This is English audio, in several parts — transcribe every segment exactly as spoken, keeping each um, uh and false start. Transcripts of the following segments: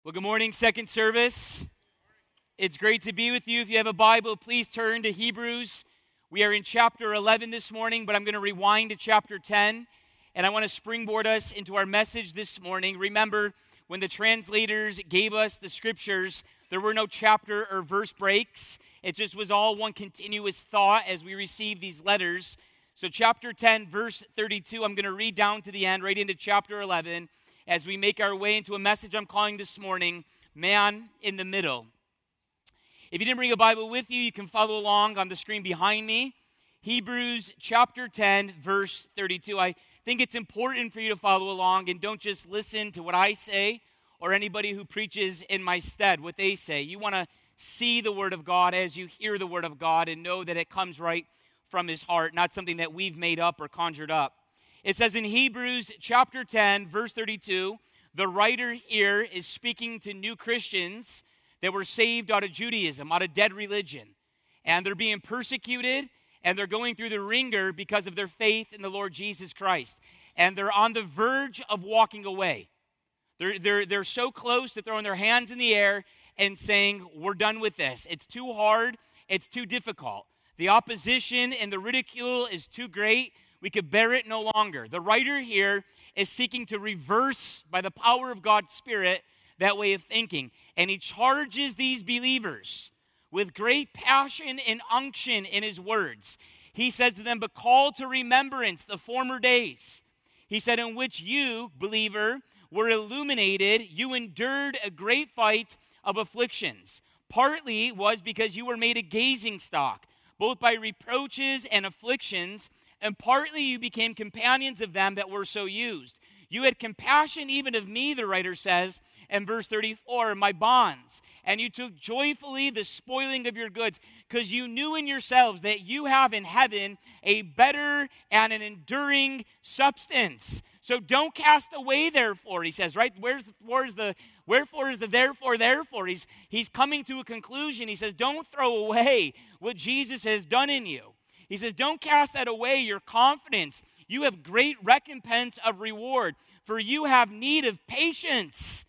Well, good morning, second service. It's great to be with you. If you have a Bible, please turn to Hebrews. We are in chapter eleven this morning, but I'm going to rewind to chapter ten, and I want to springboard us into our message this morning. Remember, when the translators gave us the scriptures, there were no chapter or verse breaks. It just was all one continuous thought as we received these letters. So chapter ten, verse thirty-two, I'm going to read down to the end, right into chapter eleven, as we make our way into a message I'm calling this morning, Man in the Middle. If you didn't bring a Bible with you, you can follow along on the screen behind me. Hebrews chapter ten, verse thirty-two. I think it's important for you to follow along and don't just listen to what I say or anybody who preaches in my stead, what they say. You want to see the Word of God as you hear the Word of God and know that it comes right from His heart, not something that we've made up or conjured up. It says in Hebrews chapter ten, verse thirty-two, the writer here is speaking to new Christians that were saved out of Judaism, out of dead religion. And they're being persecuted, and they're going through the ringer because of their faith in the Lord Jesus Christ. And they're on the verge of walking away. They're, they're, they're so close to throwing their hands in the air and saying, we're done with this. It's too hard. It's too difficult. The opposition and the ridicule is too great. We could bear it no longer. The writer here is seeking to reverse, by the power of God's Spirit, that way of thinking. And he charges these believers with great passion and unction in his words. He says to them, but call to remembrance the former days. He said, in which you, believer, were illuminated, you endured a great fight of afflictions. Partly was because you were made a gazing stock, both by reproaches and afflictions, and partly you became companions of them that were so used. You had compassion even of me, the writer says, in verse thirty-four, my bonds, and you took joyfully the spoiling of your goods, because you knew in yourselves that you have in heaven a better and an enduring substance. So don't cast away, therefore, he says, right? Where's the, where's the wherefore is the therefore, therefore? He's, he's coming to a conclusion. He says, don't throw away what Jesus has done in you. He says, don't cast that away, your confidence. You have great recompense of reward, for you have need of patience.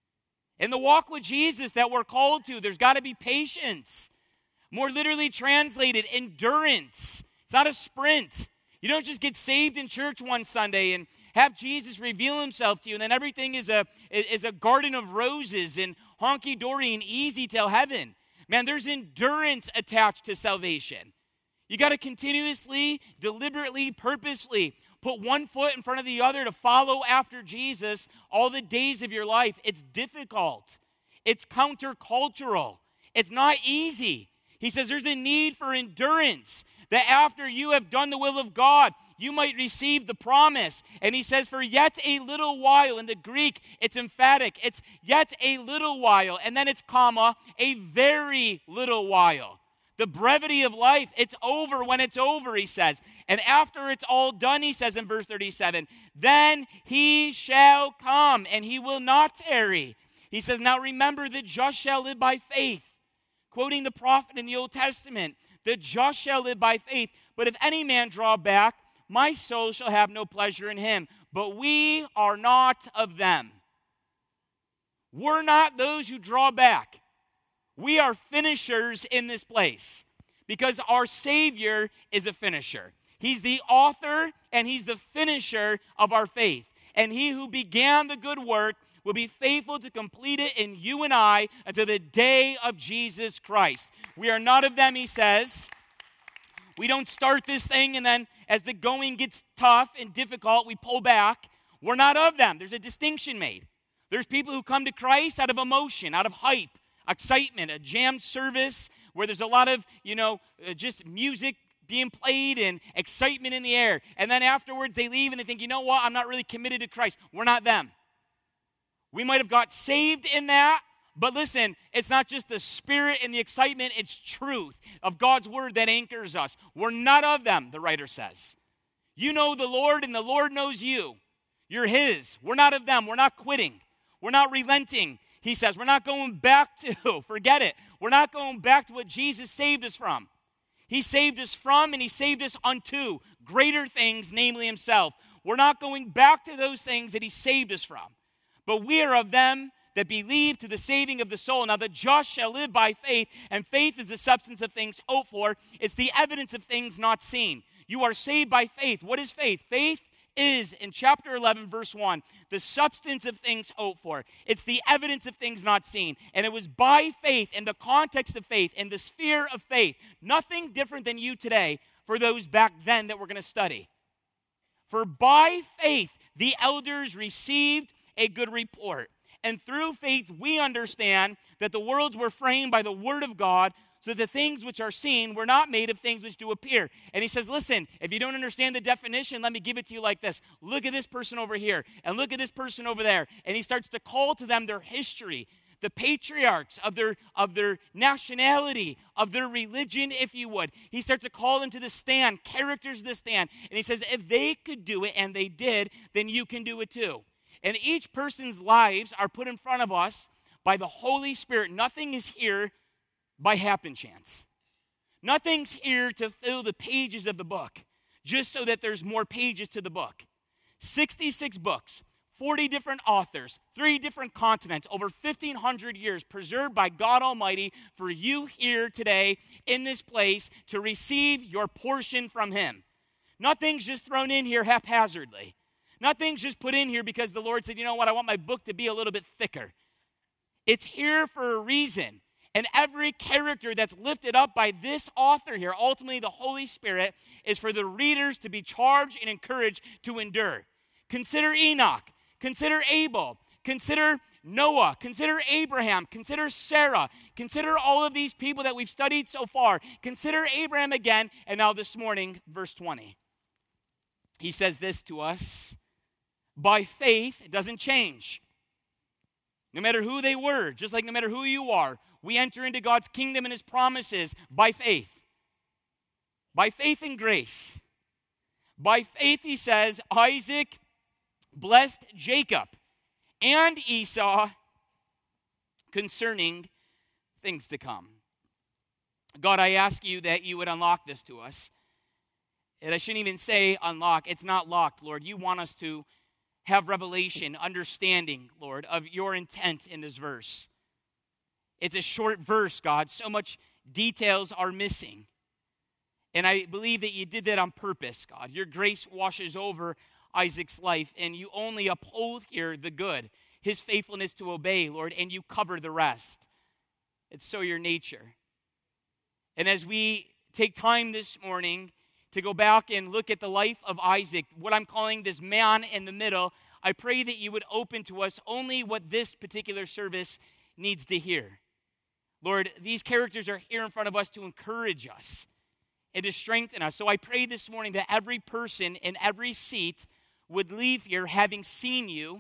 In the walk with Jesus that we're called to, there's got to be patience. More literally translated, endurance. It's not a sprint. You don't just get saved in church one Sunday and have Jesus reveal himself to you, and then everything is a, is a garden of roses and honky-dory and easy till heaven. Man, there's endurance attached to salvation. You got to continuously, deliberately, purposely put one foot in front of the other to follow after Jesus all the days of your life. It's difficult. It's countercultural. It's not easy. He says there's a need for endurance, that after you have done the will of God, you might receive the promise. And he says, for yet a little while, in the Greek, it's emphatic. It's yet a little while, and then it's comma, a very little while. The brevity of life, it's over when it's over, he says. And after it's all done, he says in verse thirty-seven, then he shall come, and he will not tarry. He says, now remember, the just shall live by faith. Quoting the prophet in the Old Testament, the just shall live by faith. But if any man draw back, my soul shall have no pleasure in him. But we are not of them. We're not those who draw back. We are finishers in this place because our Savior is a finisher. He's the author and he's the finisher of our faith. And he who began the good work will be faithful to complete it in you and I until the day of Jesus Christ. We are not of them, he says. We don't start this thing and then as the going gets tough and difficult, we pull back. We're not of them. There's a distinction made. There's people who come to Christ out of emotion, out of hype, excitement, a jammed service where there's a lot of, you know, uh, just music being played and excitement in the air. And then afterwards they leave and they think, you know what, I'm not really committed to Christ. We're not them. We might have got saved in that, but listen, it's not just the spirit and the excitement, it's truth of God's word that anchors us. We're not of them, the writer says. You know the Lord and the Lord knows you. You're his. We're not of them. We're not quitting. We're not relenting. He says, we're not going back to, forget it. We're not going back to what Jesus saved us from. He saved us from and he saved us unto greater things, namely himself. We're not going back to those things that he saved us from. But we are of them that believe to the saving of the soul. Now the just shall live by faith, and faith is the substance of things hoped for. It's the evidence of things not seen. You are saved by faith. What is faith? Faith is, in chapter eleven, verse one, the substance of things hoped for. It's the evidence of things not seen. And it was by faith, in the context of faith, in the sphere of faith, nothing different than you today for those back then that we're going to study. For by faith, the elders received a good report. And through faith, we understand that the worlds were framed by the word of God, so that the things which are seen were not made of things which do appear. And he says, listen, if you don't understand the definition, let me give it to you like this. Look at this person over here, and look at this person over there. And he starts to call to them their history, the patriarchs of their, of their nationality, of their religion, if you would. He starts to call them to the stand, characters of the stand. And he says, if they could do it, and they did, then you can do it too. And each person's lives are put in front of us by the Holy Spirit. Nothing is here by happen chance. Nothing's here to fill the pages of the book, just so that there's more pages to the book. sixty-six books, forty different authors, three different continents, over fifteen hundred years, preserved by God Almighty for you here today in this place to receive your portion from Him. Nothing's just thrown in here haphazardly. Nothing's just put in here because the Lord said, you know what, I want my book to be a little bit thicker. It's here for a reason. And every character that's lifted up by this author here, ultimately the Holy Spirit, is for the readers to be charged and encouraged to endure. Consider Enoch. Consider Abel. Consider Noah. Consider Abraham. Consider Sarah. Consider all of these people that we've studied so far. Consider Abraham again. And now this morning, verse twenty. He says this to us. By faith, it doesn't change. No matter who they were, just like no matter who you are, we enter into God's kingdom and His promises by faith. By faith and grace. By faith, he says, Isaac blessed Jacob and Esau concerning things to come. God, I ask you that you would unlock this to us. And I shouldn't even say unlock. It's not locked, Lord. You want us to have revelation, understanding, Lord, of your intent in this verse. It's a short verse, God. So much details are missing. And I believe that you did that on purpose, God. Your grace washes over Isaac's life, and you only uphold here the good, his faithfulness to obey, Lord, and you cover the rest. It's so your nature. And as we take time this morning to go back and look at the life of Isaac, what I'm calling this man in the middle, I pray that you would open to us only what this particular service needs to hear. Lord, these characters are here in front of us to encourage us and to strengthen us. So I pray this morning that every person in every seat would leave here having seen you,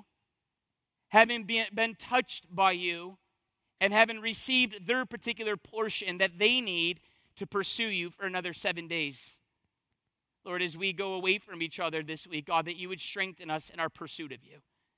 having been, been touched by you, and having received their particular portion that they need to pursue you for another seven days. Lord, as we go away from each other this week, God, that you would strengthen us in our pursuit of you.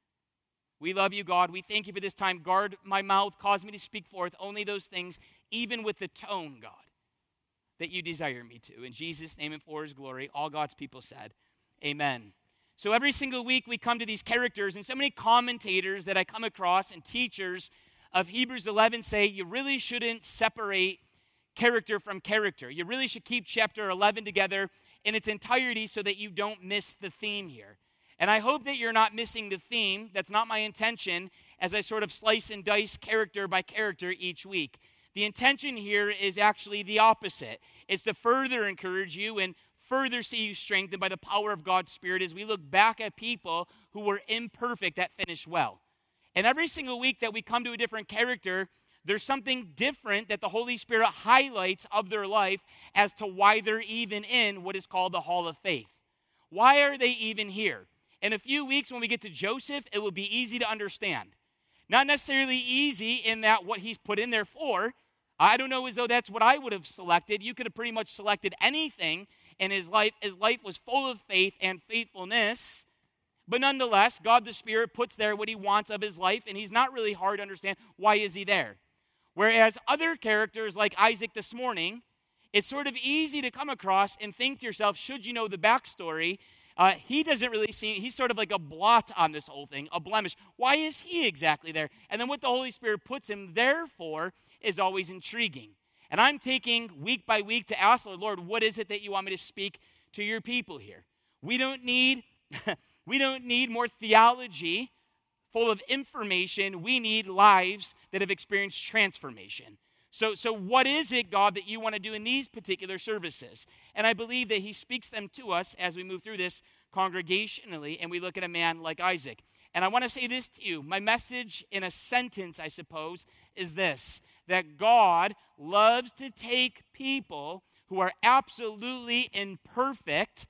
We love you, God. We thank you for this time. Guard my mouth. Cause me to speak forth only those things, even with the tone, God, that you desire me to. In Jesus' name and for his glory, all God's people said, amen. So every single week we come to these characters, and so many commentators that I come across and teachers of Hebrews eleven say you really shouldn't separate character from character. You really should keep chapter eleven together in its entirety so that you don't miss the theme here. And I hope that you're not missing the theme. That's not my intention as I sort of slice and dice character by character each week. The intention here is actually the opposite. It's to further encourage you and further see you strengthened by the power of God's Spirit as we look back at people who were imperfect that finished well. And every single week that we come to a different character, there's something different that the Holy Spirit highlights of their life as to why they're even in what is called the Hall of Faith. Why are they even here? In a few weeks when we get to Joseph, it will be easy to understand. Not necessarily easy in that what he's put in there for. I don't know as though that's what I would have selected. You could have pretty much selected anything in his life. His life was full of faith and faithfulness. But nonetheless, God the Spirit puts there what he wants of his life, and he's not really hard to understand why is he there. Whereas other characters like Isaac this morning, it's sort of easy to come across and think to yourself, should you know the backstory, Uh, he doesn't really seem, he's sort of like a blot on this whole thing, a blemish. Why is he exactly there? And then what the Holy Spirit puts him there for is always intriguing. And I'm taking week by week to ask the Lord, Lord, what is it that you want me to speak to your people here? We don't need, we don't need more theology full of information. We need lives that have experienced transformation. So, so what is it, God, that you want to do in these particular services? And I believe that he speaks them to us as we move through this congregationally, and we look at a man like Isaac. And I want to say this to you. My message in a sentence, I suppose, is this, that God loves to take people who are absolutely imperfect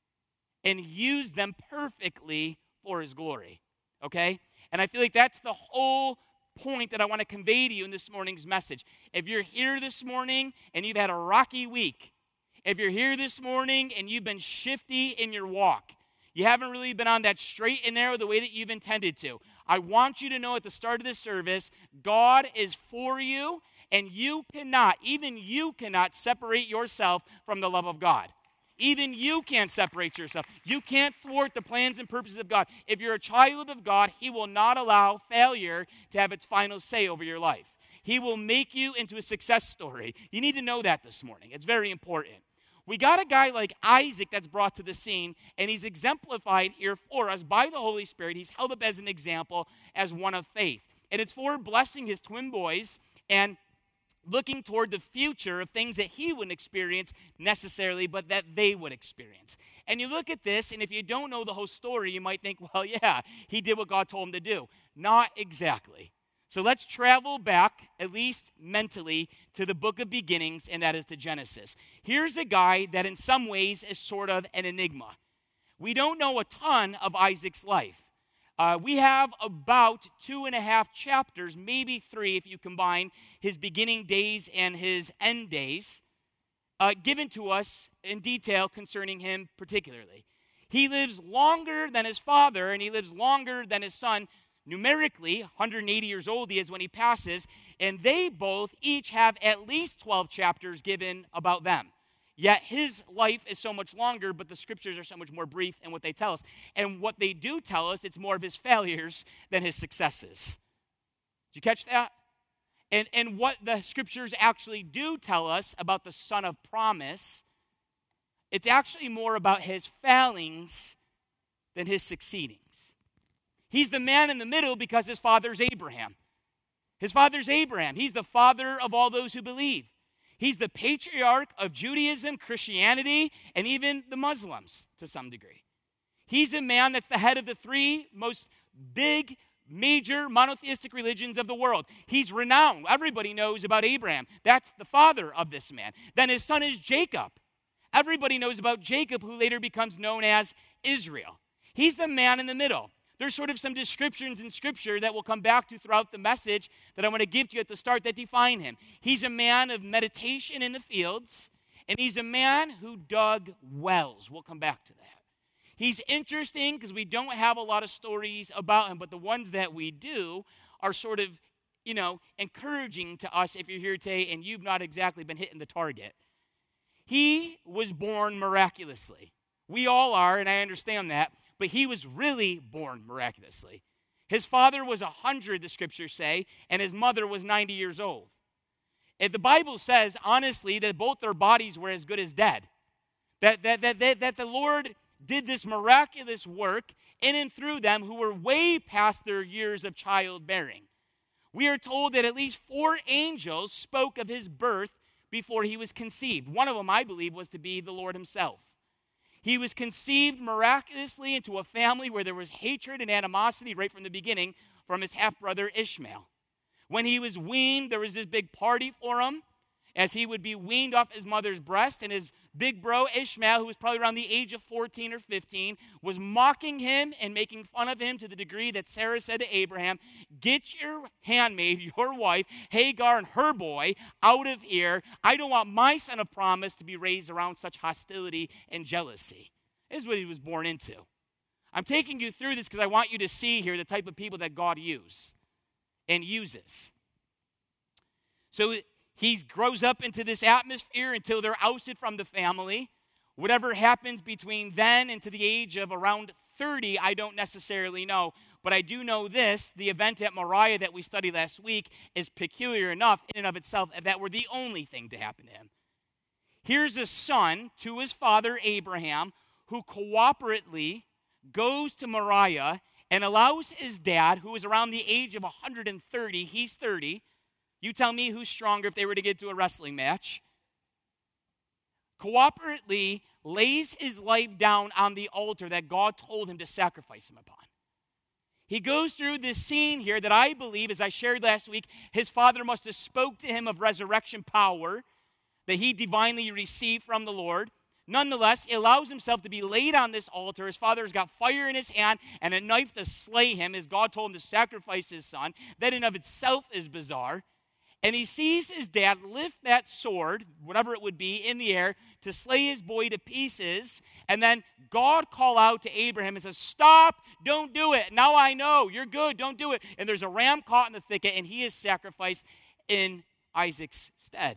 and use them perfectly for his glory, okay? And I feel like that's the whole point that I want to convey to you in this morning's message. If you're here this morning and you've had a rocky week, if you're here this morning and you've been shifty in your walk, you haven't really been on that straight and narrow the way that you've intended to, I want you to know at the start of this service, God is for you, and you cannot, even you cannot separate yourself from the love of God. Even you can't separate yourself. You can't thwart the plans and purposes of God. If you're a child of God, he will not allow failure to have its final say over your life. He will make you into a success story. You need to know that this morning. It's very important. We got a guy like Isaac that's brought to the scene, and he's exemplified here for us by the Holy Spirit. He's held up as an example, as one of faith. And it's for blessing his twin boys and looking toward the future of things that he wouldn't experience necessarily, but that they would experience. And you look at this, and if you don't know the whole story, you might think, well, yeah, he did what God told him to do. Not exactly. So let's travel back, at least mentally, to the book of beginnings, and that is to Genesis. Here's a guy that in some ways is sort of an enigma. We don't know a ton of Isaac's life. Uh, we have about two and a half chapters, maybe three if you combine his beginning days and his end days, uh, given to us in detail concerning him particularly. He lives longer than his father, and he lives longer than his son. Numerically, one hundred eighty years old he is when he passes, and they both each have at least twelve chapters given about them. Yet his life is so much longer, but the scriptures are so much more brief in what they tell us. And what they do tell us, it's more of his failures than his successes. Did you catch that? And, and what the scriptures actually do tell us about the son of promise, it's actually more about his failings than his succeedings. He's the man in the middle because his father's Abraham. His father's Abraham. He's the father of all those who believe. He's the patriarch of Judaism, Christianity, and even the Muslims to some degree. He's a man that's the head of the three most big, major monotheistic religions of the world. He's renowned. Everybody knows about Abraham. That's the father of this man. Then his son is Jacob. Everybody knows about Jacob, who later becomes known as Israel. He's the man in the middle. There's sort of some descriptions in Scripture that we'll come back to throughout the message that I want to give to you at the start that define him. He's a man of meditation in the fields, and he's a man who dug wells. We'll come back to that. He's interesting because we don't have a lot of stories about him, but the ones that we do are sort of, you know, encouraging to us if you're here today and you've not exactly been hitting the target. He was born miraculously. We all are, and I understand that. But he was really born miraculously. His father was one hundred, the scriptures say, and his mother was ninety years old. And the Bible says, honestly, that both their bodies were as good as dead. That, that, that, that, that the Lord did this miraculous work in and through them who were way past their years of childbearing. We are told that at least four angels spoke of his birth before he was conceived. One of them, I believe, was to be the Lord himself. He was conceived miraculously into a family where there was hatred and animosity right from the beginning from his half-brother Ishmael. When he was weaned, there was this big party for him as he would be weaned off his mother's breast, and his big bro Ishmael, who was probably around the age of fourteen or fifteen, was mocking him and making fun of him to the degree that Sarah said to Abraham, "Get your handmaid, your wife, Hagar and her boy out of here. I don't want my son of promise to be raised around such hostility and jealousy." This is what he was born into. I'm taking you through this because I want you to see here the type of people that God uses and uses. So he grows up into this atmosphere until they're ousted from the family. Whatever happens between then and to the age of around thirty, I don't necessarily know. But I do know this, the event at Moriah that we studied last week is peculiar enough in and of itself that were the only thing to happen to him. Here's a son to his father Abraham who cooperatively goes to Moriah and allows his dad, who is around the age of one hundred thirty, he's thirty. You tell me who's stronger if they were to get to a wrestling match. Cooperatively lays his life down on the altar that God told him to sacrifice him upon. He goes through this scene here that I believe, as I shared last week, his father must have spoke to him of resurrection power that he divinely received from the Lord. Nonetheless, he allows himself to be laid on this altar. His father's got fire in his hand and a knife to slay him, as God told him to sacrifice his son. That in of itself is bizarre. And he sees his dad lift that sword, whatever it would be, in the air to slay his boy to pieces. And then God call out to Abraham and says, stop, don't do it. Now I know, you're good, don't do it. And there's a ram caught in the thicket, and he is sacrificed in Isaac's stead.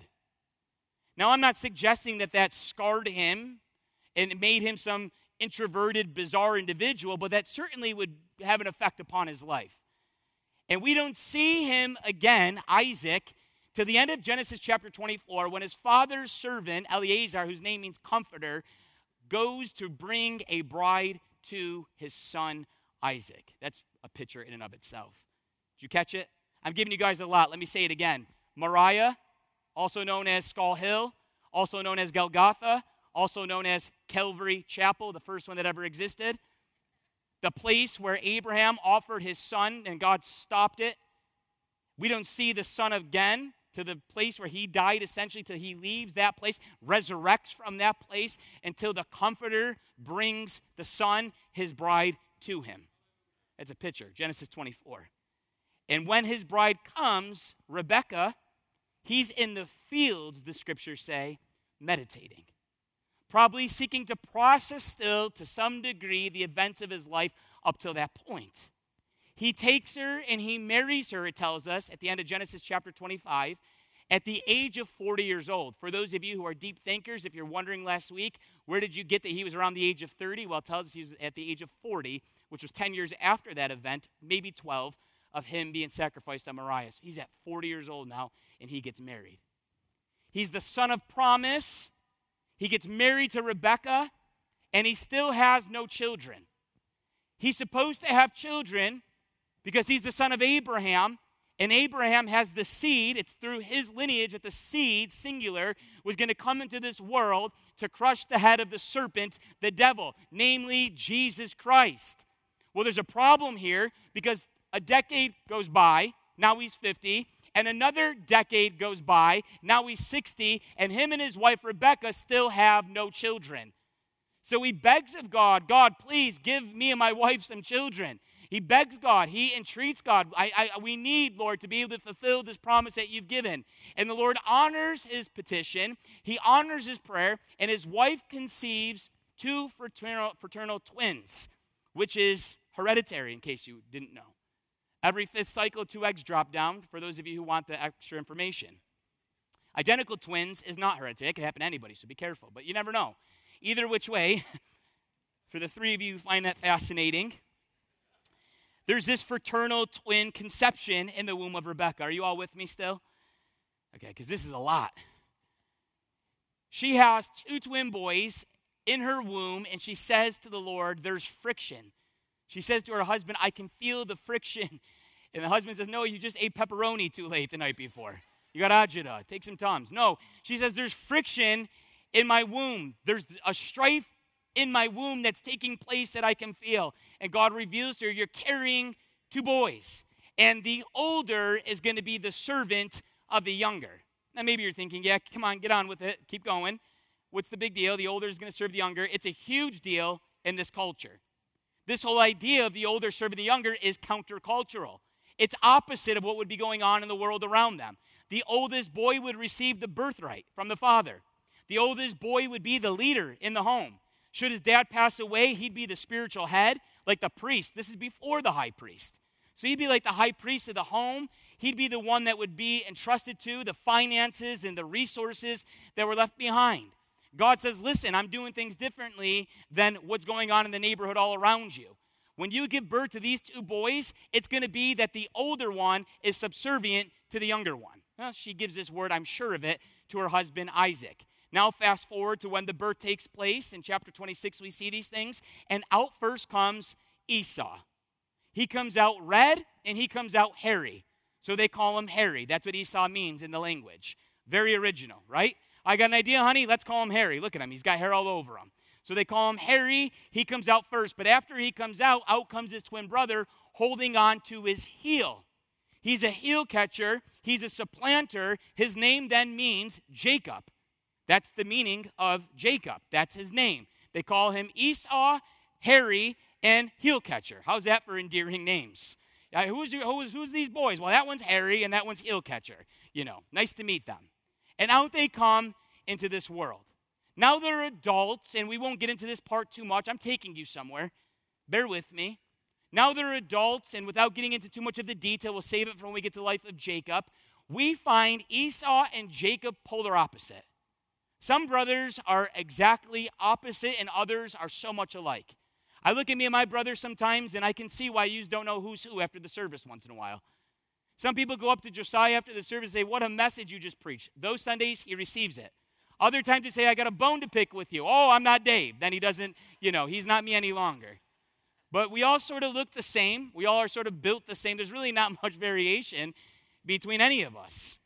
Now I'm not suggesting that that scarred him and made him some introverted, bizarre individual, but that certainly would have an effect upon his life. And we don't see him again, Isaac, to the end of Genesis chapter twenty-four, when his father's servant, Eliezer, whose name means comforter, goes to bring a bride to his son Isaac. That's a picture in and of itself. Did you catch it? I'm giving you guys a lot. Let me say it again. Moriah, also known as Skull Hill, also known as Golgotha, also known as Calvary Chapel, the first one that ever existed. The place where Abraham offered his son and God stopped it. We don't see the son again to the place where he died, essentially, till he leaves that place, resurrects from that place until the Comforter brings the son, his bride, to him. That's a picture, Genesis twenty-four. And when his bride comes, Rebekah, he's in the fields, the scriptures say, meditating. Probably seeking to process still, to some degree, the events of his life up till that point. He takes her and he marries her, it tells us, at the end of Genesis chapter twenty-five, at the age of forty years old. For those of you who are deep thinkers, if you're wondering last week, where did you get that he was around the age of thirty? Well, it tells us he was at the age of forty, which was ten years after that event, maybe twelve, of him being sacrificed on Moriah. So he's at forty years old now, and he gets married. He's the son of promise. He gets married to Rebekah, and he still has no children. He's supposed to have children because he's the son of Abraham, and Abraham has the seed. It's through his lineage that the seed, singular, was going to come into this world to crush the head of the serpent, the devil, namely Jesus Christ. Well, there's a problem here because a decade goes by, now he's fifty, and another decade goes by, now he's sixty, and him and his wife Rebekah still have no children. So he begs of God, God, please give me and my wife some children. He begs God, he entreats God, I, I, we need, Lord, to be able to fulfill this promise that you've given. And the Lord honors his petition, he honors his prayer, and his wife conceives two fraternal, fraternal twins, which is hereditary, in case you didn't know. Every fifth cycle, two eggs drop down, for those of you who want the extra information. Identical twins is not hereditary. It can happen to anybody, so be careful. But you never know. Either which way, for the three of you who find that fascinating, there's this fraternal twin conception in the womb of Rebekah. Are you all with me still? Okay, because this is a lot. She has two twin boys in her womb, and she says to the Lord, there's friction. She says to her husband, I can feel the friction. And the husband says, no, you just ate pepperoni too late the night before. You got agita. Take some Tums. No, she says, there's friction in my womb. There's a strife in my womb that's taking place that I can feel. And God reveals to her, you're carrying two boys. And the older is going to be the servant of the younger. Now maybe you're thinking, yeah, come on, get on with it. Keep going. What's the big deal? The older is going to serve the younger. It's a huge deal in this culture. This whole idea of the older serving the younger is countercultural. It's opposite of what would be going on in the world around them. The oldest boy would receive the birthright from the father. The oldest boy would be the leader in the home. Should his dad pass away, he'd be the spiritual head, like the priest. This is before the high priest. So he'd be like the high priest of the home. He'd be the one that would be entrusted to the finances and the resources that were left behind. God says, listen, I'm doing things differently than what's going on in the neighborhood all around you. When you give birth to these two boys, it's going to be that the older one is subservient to the younger one. Well, she gives this word, I'm sure of it, to her husband Isaac. Now fast forward to when the birth takes place. In chapter twenty-six, we see these things. And out first comes Esau. He comes out red and he comes out hairy. So they call him Harry. That's what Esau means in the language. Very original, right? I got an idea, honey. Let's call him Harry. Look at him. He's got hair all over him. So they call him Harry. He comes out first. But after he comes out, out comes his twin brother holding on to his heel. He's a heel catcher. He's a supplanter. His name then means Jacob. That's the meaning of Jacob. That's his name. They call him Esau, Harry, and heel catcher. How's that for endearing names? Uh, who's, who's, who's these boys? Well, that one's Harry, and that one's heel catcher. You know, nice to meet them. And out they come into this world. Now they're adults, and we won't get into this part too much. I'm taking you somewhere. Bear with me. Now they're adults, and without getting into too much of the detail, we'll save it for when we get to the life of Jacob. We find Esau and Jacob polar opposite. Some brothers are exactly opposite, and others are so much alike. I look at me and my brother sometimes, and I can see why you don't know who's who after the service once in a while. Some people go up to Josiah after the service and say, what a message you just preached. Those Sundays, he receives it. Other times they say, I got a bone to pick with you. Oh, I'm not Dave. Then he doesn't, you know, he's not me any longer. But we all sort of look the same. We all are sort of built the same. There's really not much variation between any of us.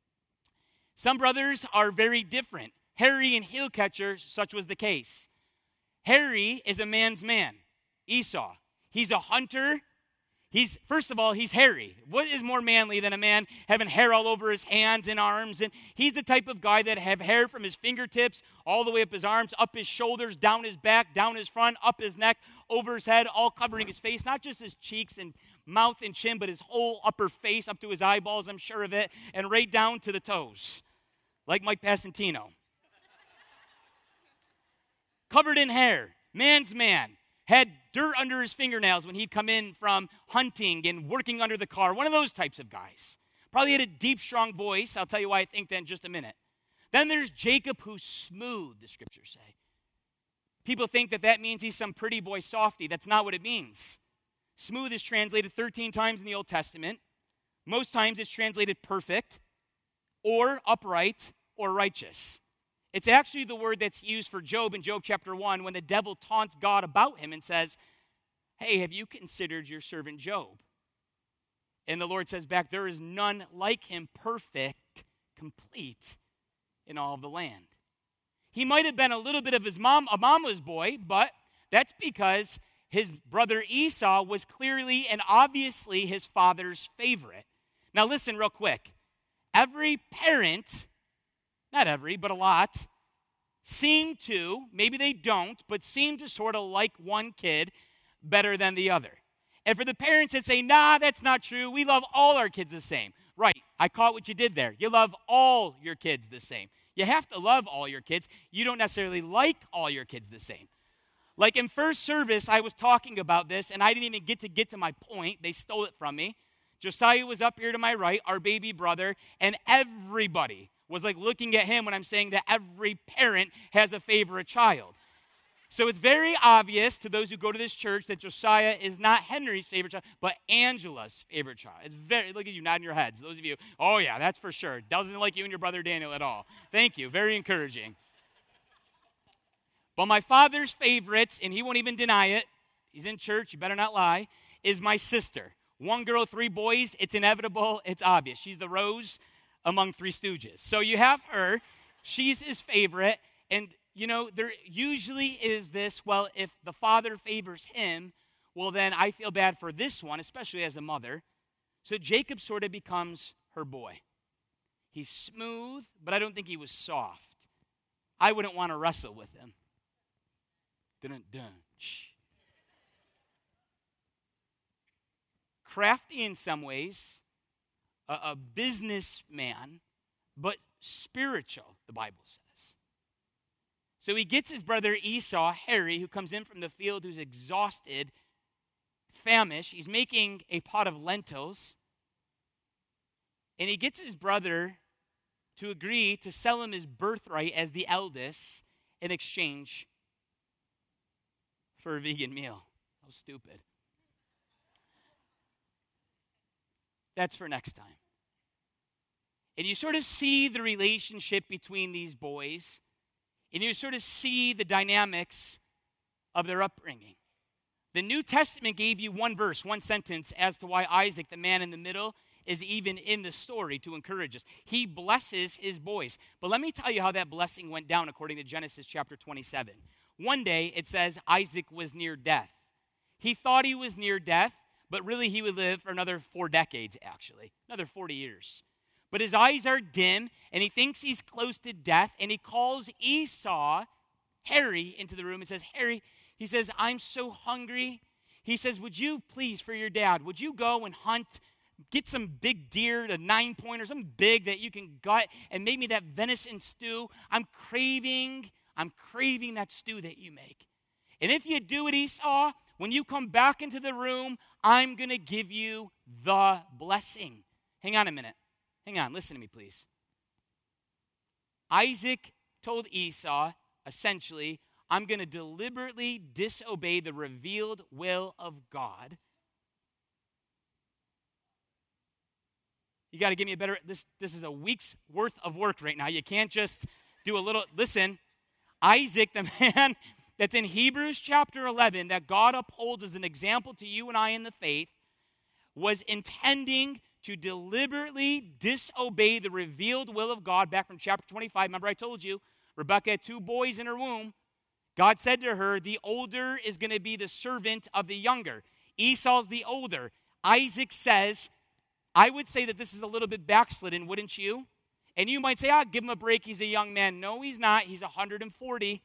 Some brothers are very different. Harry and heel catcher, such was the case. Harry is a man's man, Esau. He's a hunter. He's, first of all, he's hairy. What is more manly than a man having hair all over his hands and arms? And he's the type of guy that have hair from his fingertips all the way up his arms, up his shoulders, down his back, down his front, up his neck, over his head, all covering his face, not just his cheeks and mouth and chin, but his whole upper face up to his eyeballs, I'm sure of it, and right down to the toes, like Mike Passantino. Covered in hair, man's man, had dirt under his fingernails when he'd come in from hunting and working under the car, one of those types of guys. Probably had a deep, strong voice. I'll tell you why I think that in just a minute. Then there's Jacob, who's smooth, the scriptures say. People think that that means he's some pretty boy softy. That's not what it means. Smooth is translated thirteen times in the Old Testament. Most times it's translated perfect or upright or righteous. It's actually the word that's used for Job in Job chapter one when the devil taunts God about him and says, hey, have you considered your servant Job? And the Lord says back, there is none like him, perfect, complete in all of the land. He might have been a little bit of his mom, a mama's boy, but that's because his brother Esau was clearly and obviously his father's favorite. Now listen real quick. Every parent, not every, but a lot, seem to, maybe they don't, but seem to sort of like one kid better than the other. And for the parents that say, nah, that's not true, we love all our kids the same. Right, I caught what you did there. You love all your kids the same. You have to love all your kids. You don't necessarily like all your kids the same. Like in first service, I was talking about this, and I didn't even get to get to my point. They stole it from me. Josiah was up here to my right, our baby brother, and everybody was like looking at him when I'm saying that every parent has a favorite child. So it's very obvious to those who go to this church that Josiah is not Henry's favorite child, but Angela's favorite child. It's very, look at you nodding your heads. Those of you, oh yeah, that's for sure. Doesn't like you and your brother Daniel at all. Thank you, very encouraging. But my father's favorite, and he won't even deny it, he's in church, you better not lie, is my sister. One girl, three boys, it's inevitable, it's obvious. She's the Rose among three stooges. So you have her, she's his favorite, and you know, there usually is this, well, if the father favors him, well, then I feel bad for this one, especially as a mother. So Jacob sort of becomes her boy. He's smooth, but I don't think he was soft. I wouldn't want to wrestle with him. Dun-dun-dun. Crafty in some ways, a, a businessman, but spiritual, the Bible says. So he gets his brother Esau, Harry, who comes in from the field, who's exhausted, famished. He's making a pot of lentils. And he gets his brother to agree to sell him his birthright as the eldest in exchange for a vegan meal. How stupid. That's for next time. And you sort of see the relationship between these boys, and you sort of see the dynamics of their upbringing. The New Testament gave you one verse, one sentence as to why Isaac, the man in the middle, is even in the story to encourage us. He blesses his boys. But let me tell you how that blessing went down according to Genesis chapter twenty-seven. One day, it says Isaac was near death. He thought he was near death, but really he would live for another four decades, actually, another forty years. But his eyes are dim, and he thinks he's close to death, and he calls Esau, Harry, into the room and says, Harry, he says, I'm so hungry. He says, would you please, for your dad, would you go and hunt, get some big deer, a nine-pointer, something big that you can gut, and make me that venison stew? I'm craving, I'm craving that stew that you make. And if you do it, Esau, when you come back into the room, I'm going to give you the blessing. Hang on a minute. Hang on, listen to me, please. Isaac told Esau, essentially, I'm going to deliberately disobey the revealed will of God. You got to give me a better, this, this is a week's worth of work right now. You can't just do a little, listen, Isaac, the man that's in Hebrews chapter eleven, that God upholds as an example to you and I in the faith, was intending to deliberately disobey the revealed will of God back from chapter twenty-five. Remember I told you, Rebekah had two boys in her womb. God said to her, the older is going to be the servant of the younger. Esau's the older. Isaac says, I would say that this is a little bit backslidden, wouldn't you? And you might say, I'll give him a break, he's a young man. No, he's not. He's one hundred forty.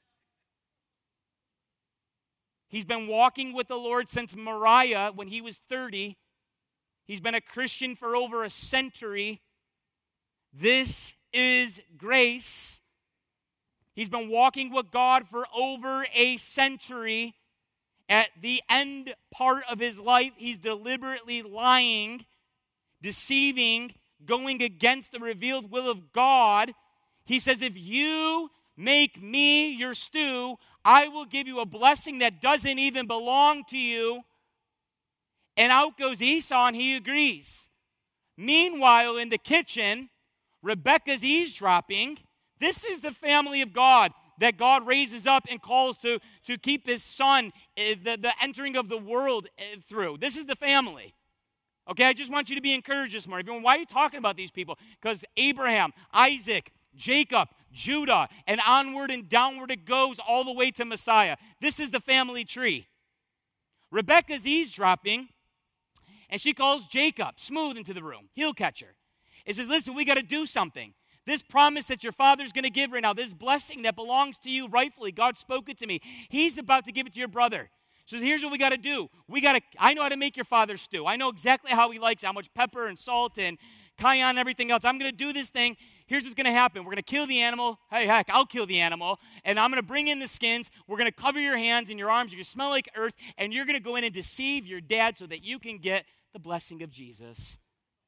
He's been walking with the Lord since Moriah when he was thirty. He's been a Christian for over a century. This is grace. He's been walking with God for over a century. At the end part of his life, he's deliberately lying, deceiving, going against the revealed will of God. He says, if you make me your stew, I will give you a blessing that doesn't even belong to you. And out goes Esau, and he agrees. Meanwhile, in the kitchen, Rebekah's eavesdropping. This is the family of God that God raises up and calls to, to keep his son, uh, the, the entering of the world uh, through. This is the family. Okay, I just want you to be encouraged this morning. Everyone, why are you talking about these people? Because Abraham, Isaac, Jacob, Judah, and onward and downward it goes all the way to Messiah. This is the family tree. Rebekah's eavesdropping, and she calls Jacob, smooth, into the room, heel catcher. It says, listen, we got to do something. This promise that your father's going to give right now, this blessing that belongs to you rightfully, God spoke it to me. He's about to give it to your brother. So here's what we got to do. We got to, I know how to make your father's stew. I know exactly how he likes it, how much pepper and salt and cayenne and everything else. I'm going to do this thing. Here's what's going to happen. We're going to kill the animal. Hey, heck, I'll kill the animal. And I'm going to bring in the skins. We're going to cover your hands and your arms. You're going to smell like earth. And you're going to go in and deceive your dad so that you can get the blessing of Jesus.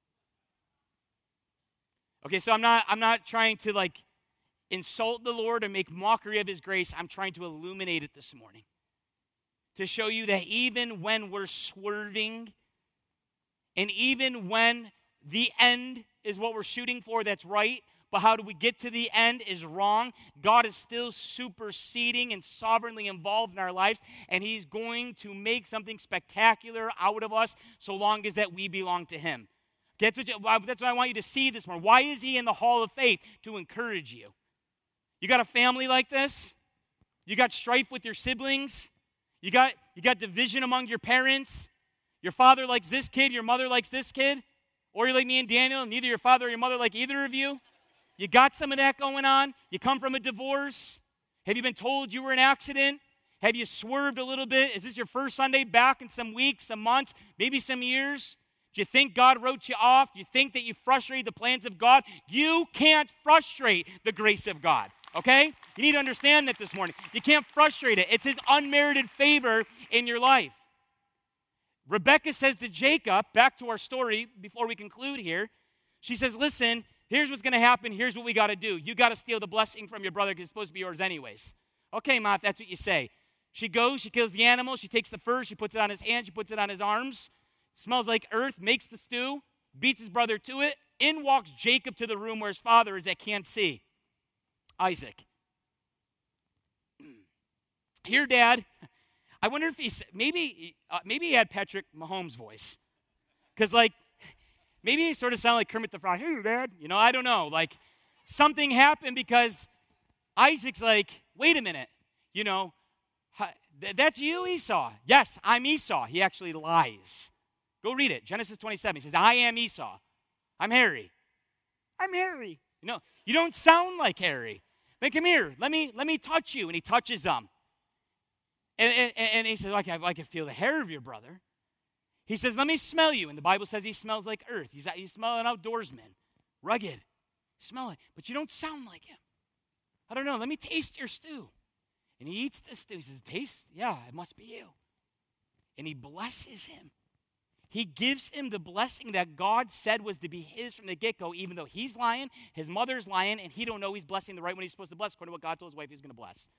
Okay, so I'm not, I'm not trying to like insult the Lord or make mockery of his grace. I'm trying to illuminate it this morning. To show you that even when we're swerving, and even when the end is what we're shooting for, that's right, but how do we get to the end is wrong, God is still superseding and sovereignly involved in our lives, and he's going to make something spectacular out of us so long as that we belong to him. That's what, you, that's what I want you to see this morning. Why is he in the hall of faith? To encourage you. You got a family like this? You got strife with your siblings? You got, you got division among your parents? Your father likes this kid, your mother likes this kid? Or you're like me and Daniel, neither your father or your mother like either of you? You got some of that going on? You come from a divorce? Have you been told you were in an accident? Have you swerved a little bit? Is this your first Sunday back in some weeks, some months, maybe some years? Do you think God wrote you off? Do you think that you frustrated the plans of God? You can't frustrate the grace of God, okay? You need to understand that this morning. You can't frustrate it. It's his unmerited favor in your life. Rebekah says to Jacob, back to our story before we conclude here, she says, listen, Here's what's going to happen. Here's what we got to do. You got to steal the blessing from your brother because it's supposed to be yours anyways. Okay, Ma, if that's what you say. She goes, she kills the animal, she takes the fur, she puts it on his hand, she puts it on his arms. Smells like earth, makes the stew, beats his brother to it. In walks Jacob to the room where his father is that can't see. Isaac. Here, Dad. I wonder if he's, maybe, uh, maybe he had Patrick Mahomes' voice. Because, like, maybe he sort of sounded like Kermit the Frog. Hey, Dad. You know, I don't know. Like, something happened because Isaac's like, wait a minute. You know, that's you, Esau. Yes, I'm Esau. He actually lies. Go read it. Genesis twenty-seven. He says, I am Esau. I'm Harry. I'm Harry. You know, you don't sound like Harry. Then come here. Let me let me touch you. And he touches him. And, and, and he says, like, I, I can feel the hair of your brother. He says, let me smell you. And the Bible says he smells like earth. He's you smell an outdoorsman. Rugged. You smell it. But you don't sound like him. I don't know. Let me taste your stew. And he eats the stew. He says, taste? Yeah, it must be you. And he blesses him. He gives him the blessing that God said was to be his from the get-go, even though he's lying, his mother's lying, and he don't know he's blessing the right one he's supposed to bless, according to what God told his wife he's going to bless.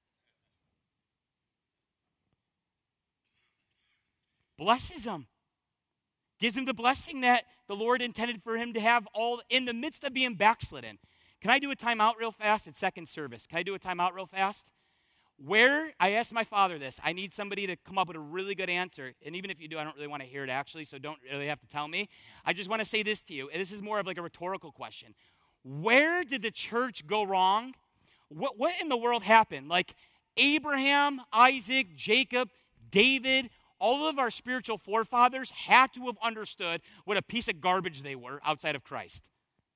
Blesses him. Gives him the blessing that the Lord intended for him to have all in the midst of being backslidden. Can I do a timeout real fast? It's second service. Can I do a timeout real fast? Where, I asked my father this, I need somebody to come up with a really good answer, and even if you do, I don't really want to hear it actually, so don't really have to tell me. I just want to say this to you, and this is more of like a rhetorical question. Where did the church go wrong? What, what in the world happened? Like Abraham, Isaac, Jacob, David, all of our spiritual forefathers had to have understood what a piece of garbage they were outside of Christ.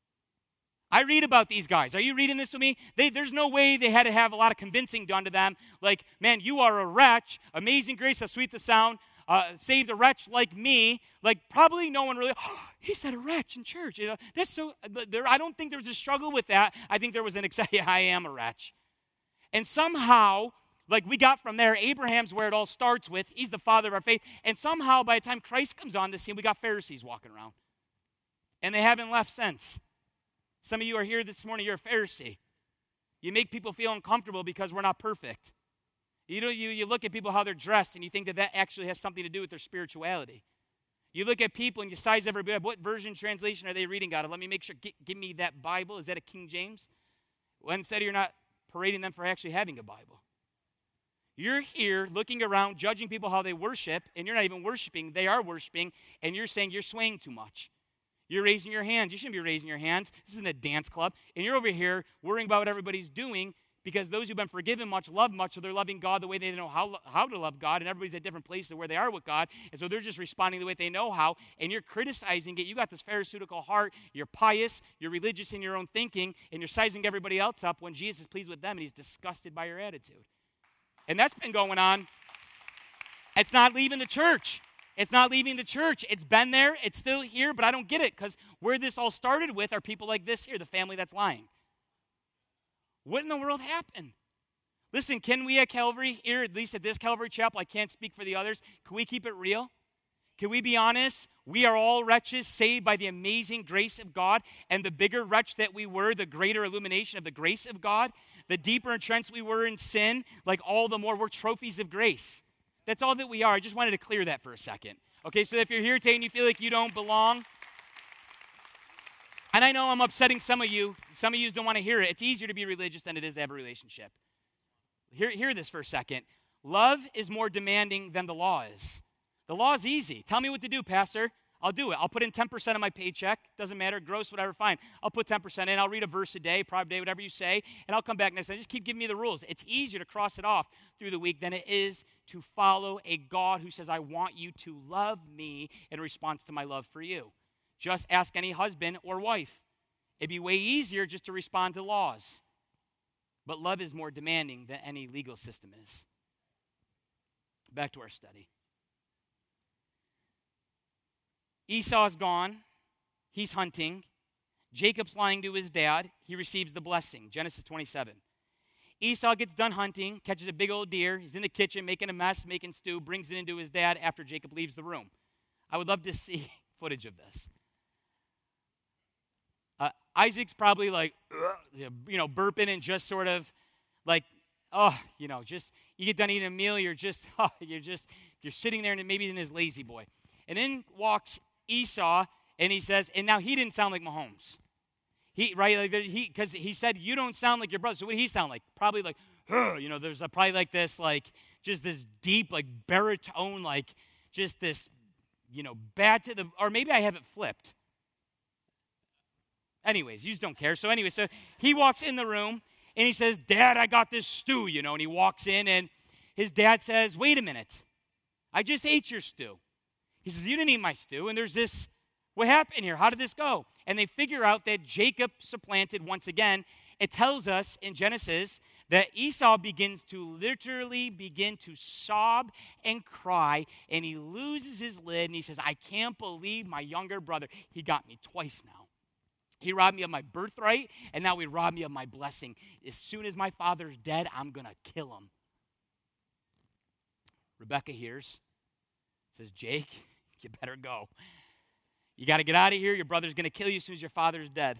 I read about these guys. Are you reading this with me? They, there's no way they had to have a lot of convincing done to them. Like, man, you are a wretch. Amazing grace, how sweet the sound. Uh, saved a wretch like me. Like, probably no one really, oh, he said a wretch in church. You know, that's so, there, I don't think there was a struggle with that. I think there was an excitement, I am a wretch. And somehow, like we got from there, Abraham's where it all starts with. He's the father of our faith. And somehow, by the time Christ comes on the scene, we got Pharisees walking around. And they haven't left since. Some of you are here this morning, you're a Pharisee. You make people feel uncomfortable because we're not perfect. You know, you, you look at people, how they're dressed, and you think that that actually has something to do with their spirituality. You look at people and you size everybody up. What version translation are they reading out of? Let me make sure, get, give me that Bible. Is that a King James? Well, instead, you're not parading them for actually having a Bible. You're here looking around, judging people how they worship, and you're not even worshiping. They are worshiping, and you're saying you're swaying too much. You're raising your hands. You shouldn't be raising your hands. This isn't a dance club. And you're over here worrying about what everybody's doing because those who've been forgiven much love much, so they're loving God the way they know how, how to love God, and everybody's at different places where they are with God, and so they're just responding the way they know how, and you're criticizing it. You got this pharisaical heart. You're pious. You're religious in your own thinking, and you're sizing everybody else up when Jesus is pleased with them, and he's disgusted by your attitude. And that's been going on. It's not leaving the church. It's not leaving the church. It's been there. It's still here, but I don't get it because where this all started with are people like this here, the family that's lying. What in the world happened? Listen, can we at Calvary here, at least at this Calvary Chapel, I can't speak for the others, can we keep it real? Can we be honest? We are all wretches saved by the amazing grace of God, and the bigger wretch that we were, the greater illumination of the grace of God. The deeper entrenched we were in sin, like all the more we're trophies of grace. That's all that we are. I just wanted to clear that for a second. Okay, so if you're here today and you feel like you don't belong, and I know I'm upsetting some of you. Some of you don't want to hear it. It's easier to be religious than it is to have a relationship. Hear, hear this for a second. Love is more demanding than the law is. The law is easy. Tell me what to do, Pastor. I'll do it. I'll put in ten percent of my paycheck. Doesn't matter, gross, whatever, fine. I'll put ten percent in. I'll read a verse a day, probably a day, whatever you say, and I'll come back next time. Just keep giving me the rules. It's easier to cross it off through the week than it is to follow a God who says, I want you to love me in response to my love for you. Just ask any husband or wife. It'd be way easier just to respond to laws. But love is more demanding than any legal system is. Back to our study. Esau's gone. He's hunting. Jacob's lying to his dad. He receives the blessing. Genesis twenty-seven. Esau gets done hunting, catches a big old deer. He's in the kitchen making a mess, making stew, brings it into his dad after Jacob leaves the room. I would love to see footage of this. Uh, Isaac's probably like, you know, burping and just sort of like, oh, you know, just, you get done eating a meal, you're just, oh, you're just, you're sitting there and maybe in his lazy boy. And then walks Esau, and he says, and now he didn't sound like Mahomes. He, right, like he, because he said, you don't sound like your brother. So what did he sound like? Probably like, you know, there's a, probably like this, like, just this deep, like, baritone, like, just this, you know, bad to the, or maybe I have it flipped. Anyways, you just don't care. So anyway, so he walks in the room, and he says, Dad, I got this stew, you know, and he walks in, and his dad says, wait a minute. I just ate your stew. He says, you didn't eat my stew, and there's this, what happened here? How did this go? And they figure out that Jacob supplanted once again. It tells us in Genesis that Esau begins to literally begin to sob and cry, and he loses his lid, and he says, I can't believe my younger brother, he got me twice now. He robbed me of my birthright, and now he robbed me of my blessing. As soon as my father's dead, I'm going to kill him. Rebekah hears, says, Jake, you better go. You got to get out of here. Your brother's going to kill you as soon as your father's dead.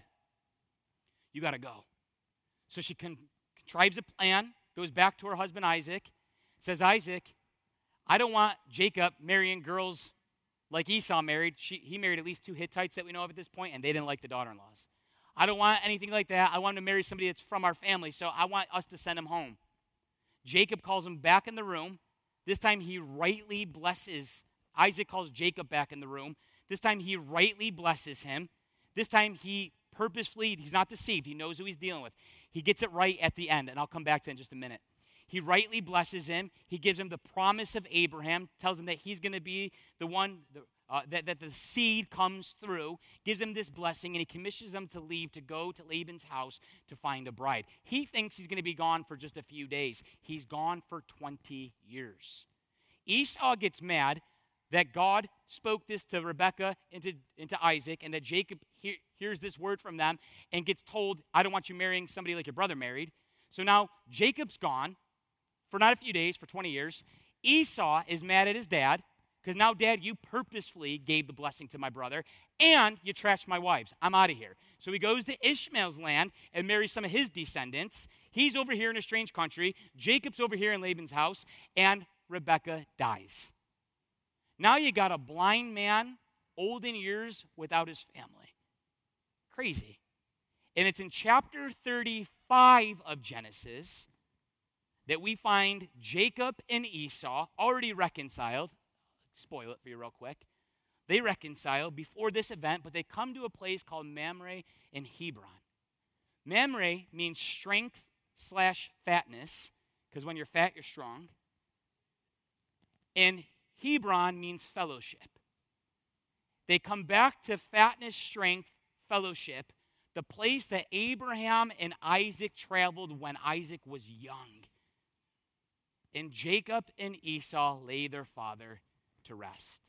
You got to go. So she con- contrives a plan, goes back to her husband Isaac, says, Isaac, I don't want Jacob marrying girls like Esau married. She, he married at least two Hittites that we know of at this point, and they didn't like the daughter-in-laws. I don't want anything like that. I want him to marry somebody that's from our family, so I want us to send him home. Jacob calls him back in the room. This time he rightly blesses. Isaac calls Jacob back in the room. This time he rightly blesses him. This time he purposefully, he's not deceived. He knows who he's dealing with. He gets it right at the end, and I'll come back to that in just a minute. He rightly blesses him. He gives him the promise of Abraham, tells him that he's going to be the one, uh, that, that the seed comes through, gives him this blessing, and he commissions him to leave to go to Laban's house to find a bride. He thinks he's going to be gone for just a few days. He's gone for twenty years. Esau gets mad that God spoke this to Rebekah and to, and to Isaac, and that Jacob hear, hears this word from them and gets told, I don't want you marrying somebody like your brother married. So now Jacob's gone for not a few days, for twenty years. Esau is mad at his dad, because now, Dad, you purposefully gave the blessing to my brother, and you trashed my wives. I'm out of here. So he goes to Ishmael's land and marries some of his descendants. He's over here in a strange country. Jacob's over here in Laban's house, and Rebekah dies. Now you got a blind man, old in years, without his family. Crazy. And it's in chapter thirty-five of Genesis that we find Jacob and Esau already reconciled. Spoil it for you real quick. They reconcile before this event, but they come to a place called Mamre in Hebron. Mamre means strength slash fatness, because when you're fat, you're strong. And Hebron means fellowship. They come back to fatness, strength, fellowship, the place that Abraham and Isaac traveled when Isaac was young. And Jacob and Esau lay their father to rest.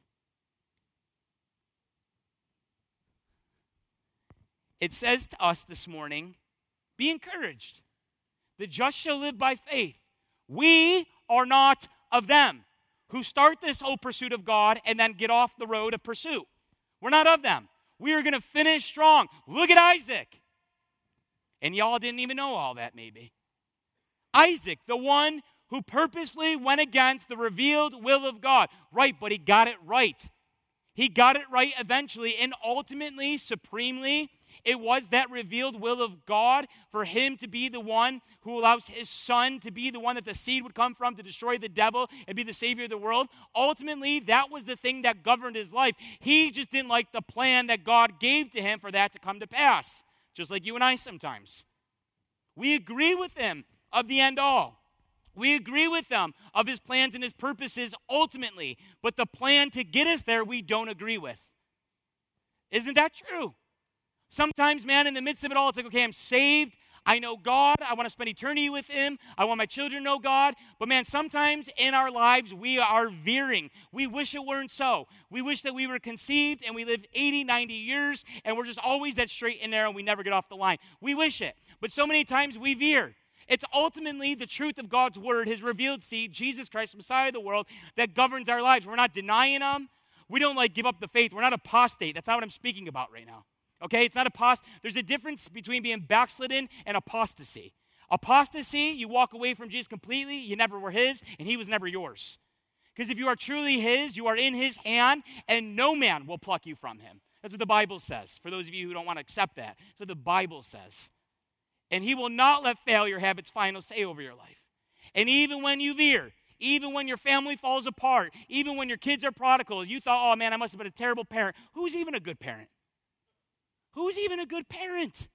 It says to us this morning, be encouraged. The just shall live by faith. We are not of them who start this whole pursuit of God and then get off the road of pursuit. We're not of them. We are going to finish strong. Look at Isaac. And y'all didn't even know all that maybe. Isaac, the one who purposely went against the revealed will of God. Right, but he got it right. He got it right eventually, and ultimately, supremely, it was that revealed will of God for him to be the one who allows his son to be the one that the seed would come from to destroy the devil and be the savior of the world. Ultimately, that was the thing that governed his life. He just didn't like the plan that God gave to him for that to come to pass, just like you and I sometimes. We agree with him of the end all. We agree with them of his plans and his purposes ultimately, but the plan to get us there we don't agree with. Isn't that true? Sometimes, man, in the midst of it all, it's like, okay, I'm saved. I know God. I want to spend eternity with him. I want my children to know God. But, man, sometimes in our lives, we are veering. We wish it weren't so. We wish that we were conceived and we lived eighty, ninety years, and we're just always that straight and narrow and we never get off the line. We wish it. But so many times we veer. It's ultimately the truth of God's word, his revealed seed, Jesus Christ, Messiah of the world, that governs our lives. We're not denying him. We don't, like, give up the faith. We're not apostate. That's not what I'm speaking about right now. Okay, it's not apost. There's a difference between being backslidden and apostasy. Apostasy, you walk away from Jesus completely, you never were his, and he was never yours. Because if you are truly his, you are in his hand, and no man will pluck you from him. That's what the Bible says, for those of you who don't want to accept that. That's what the Bible says. And he will not let failure have its final say over your life. And even when you veer, even when your family falls apart, even when your kids are prodigals, you thought, oh man, I must have been a terrible parent. Who's even a good parent? Who's even a good parent?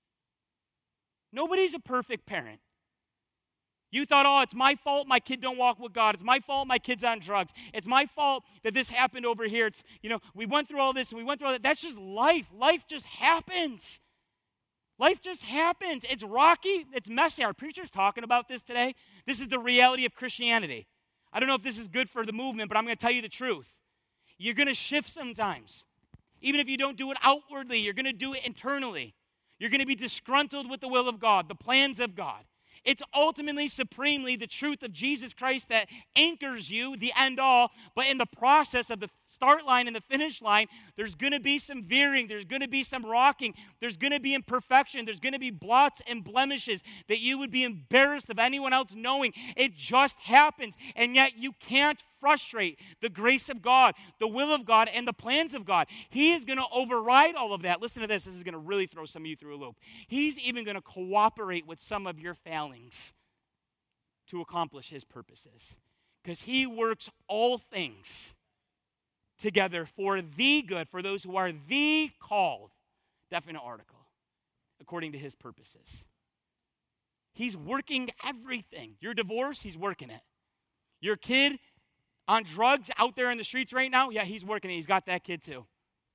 Nobody's a perfect parent. You thought, oh, it's my fault my kid don't walk with God. It's my fault my kid's on drugs. It's my fault that this happened over here. It's, you know, we went through all this and we went through all that. That's just life. Life just happens. Life just happens. It's rocky. It's messy. Our preacher's talking about this today. This is the reality of Christianity. I don't know if this is good for the movement, but I'm going to tell you the truth. You're going to shift sometimes. Even if you don't do it outwardly, you're going to do it internally. You're going to be disgruntled with the will of God, the plans of God. It's ultimately, supremely the truth of Jesus Christ that anchors you, the end all. But in the process of the start line and the finish line, there's going to be some veering. There's going to be some rocking. There's going to be imperfection. There's going to be blots and blemishes that you would be embarrassed of anyone else knowing. It just happens. And yet you can't frustrate the grace of God, the will of God, and the plans of God. He is going to override all of that. Listen to this. This is going to really throw some of you through a loop. He's even going to cooperate with some of your failings to accomplish his purposes. Because he works all things together for the good, for those who are the called, definite article, according to his purposes. He's working everything. Your divorce, he's working it. Your kid on drugs out there in the streets right now, yeah, he's working it. He's got that kid too.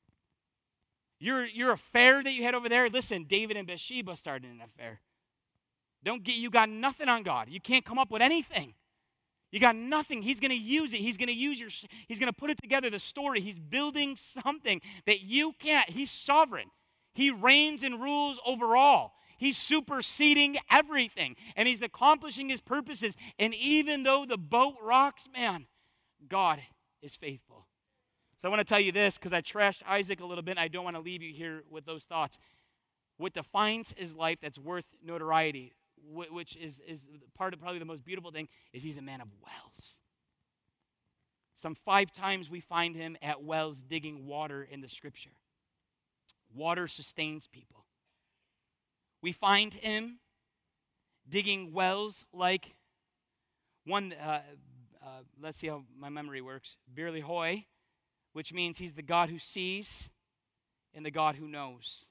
Your, your affair that you had over there, listen, David and Bathsheba started an affair. Don't get, you got nothing on God. You can't come up with anything. You got nothing. He's going to use it. He's going to use your, he's going to put it together, the story. He's building something that you can't. He's sovereign. He reigns and rules over all. He's superseding everything. And he's accomplishing his purposes. And even though the boat rocks, man, God is faithful. So I want to tell you this because I trashed Isaac a little bit. And I don't want to leave you here with those thoughts. What defines his life that's worth notoriety, which is, is part of probably the most beautiful thing, is he's a man of wells. Some five times we find him at wells digging water in the scripture. Water sustains people. We find him digging wells like one, uh, uh, let's see how my memory works, Bir Lahai, which means he's the God who sees and the God who knows.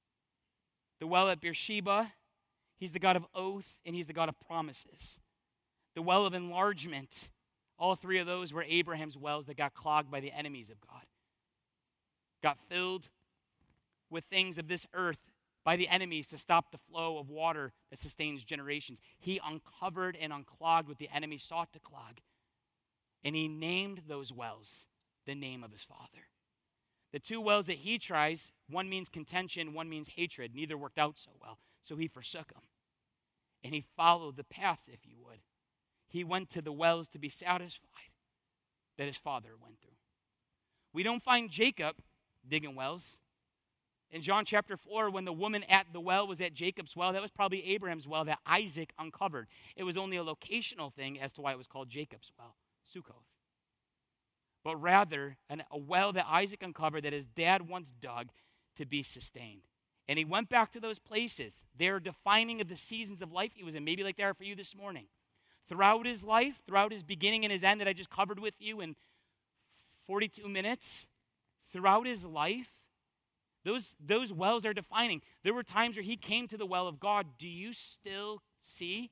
The well at Beersheba, he's the God of oath, and he's the God of promises. The well of enlargement, all three of those were Abraham's wells that got clogged by the enemies of God. Got filled with things of this earth by the enemies to stop the flow of water that sustains generations. He uncovered and unclogged what the enemy sought to clog. And he named those wells the name of his Father. The two wells that he tries, one means contention, one means hatred. Neither worked out so well. So he forsook them. And he followed the paths, if you would. He went to the wells to be satisfied that his father went through. We don't find Jacob digging wells. In John chapter four, when the woman at the well was at Jacob's well, that was probably Abraham's well that Isaac uncovered. It was only a locational thing as to why it was called Jacob's well, Sukkoth. But rather, an, a well that Isaac uncovered that his dad once dug to be sustained. And he went back to those places. They're defining of the seasons of life he was in, maybe like they are for you this morning. Throughout his life, throughout his beginning and his end that I just covered with you in forty-two minutes, throughout his life, those, those wells are defining. There were times where he came to the well of God. Do you still see?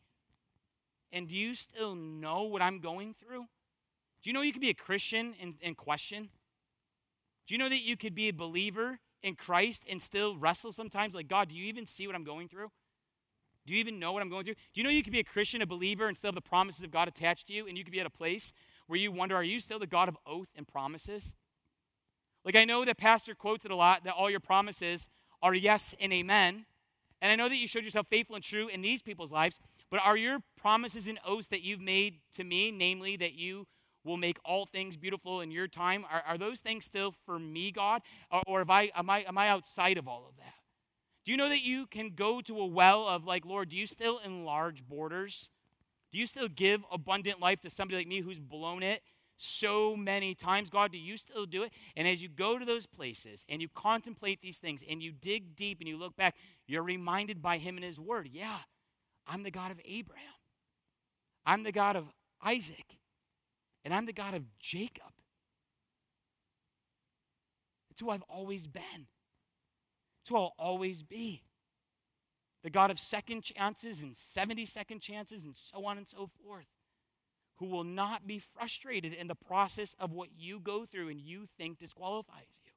And do you still know what I'm going through? Do you know you could be a Christian and, and question? Do you know that you could be a believer in Christ and still wrestle sometimes? Like, God, do you even see what I'm going through? Do you even know what I'm going through? Do you know you could be a Christian, a believer, and still have the promises of God attached to you? And you could be at a place where you wonder, are you still the God of oath and promises? Like, I know that Pastor quotes it a lot, that all your promises are yes and amen. And I know that you showed yourself faithful and true in these people's lives. But are your promises and oaths that you've made to me, namely that you will make all things beautiful in your time. Are, are those things still for me, God? Or, or have I, am, I, am I outside of all of that? Do you know that you can go to a well of like, Lord, do you still enlarge borders? Do you still give abundant life to somebody like me who's blown it so many times? God, do you still do it? And as you go to those places and you contemplate these things and you dig deep and you look back, you're reminded by him and his word, yeah, I'm the God of Abraham. I'm the God of Isaac. And I'm the God of Jacob. It's who I've always been. It's who I'll always be. The God of second chances and seventy second chances and so on and so forth. Who will not be frustrated in the process of what you go through and you think disqualifies you.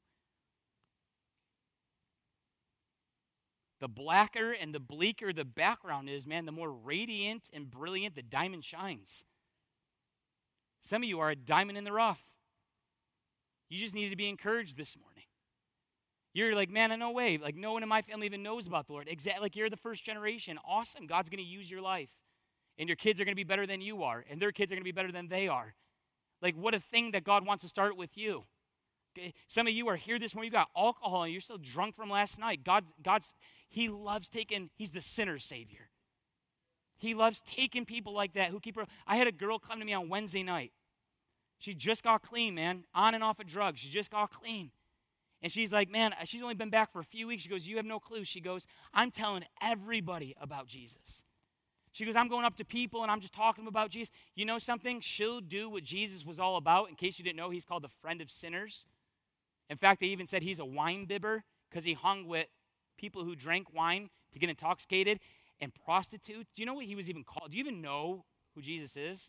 The blacker and the bleaker the background is, man, the more radiant and brilliant the diamond shines. Some of you are a diamond in the rough. You just needed to be encouraged this morning. You're like, man, no way. Like, no one in my family even knows about the Lord. Exactly. Like, you're the first generation. Awesome. God's going to use your life. And your kids are going to be better than you are. And their kids are going to be better than they are. Like, what a thing that God wants to start with you. Okay? Some of you are here this morning. You got alcohol and you're still drunk from last night. God, God's, he loves taking, he's the sinner's savior. He loves taking people like that who keep her. I had a girl come to me on Wednesday night. She just got clean, man. On and off of drugs. She just got clean. And she's like, man, she's only been back for a few weeks. She goes, you have no clue. She goes, I'm telling everybody about Jesus. She goes, I'm going up to people and I'm just talking about Jesus. You know something? She'll do what Jesus was all about. In case you didn't know, he's called the friend of sinners. In fact, they even said he's a wine bibber because he hung with people who drank wine to get intoxicated and prostitutes. Do you know what he was even called? Do you even know who Jesus is?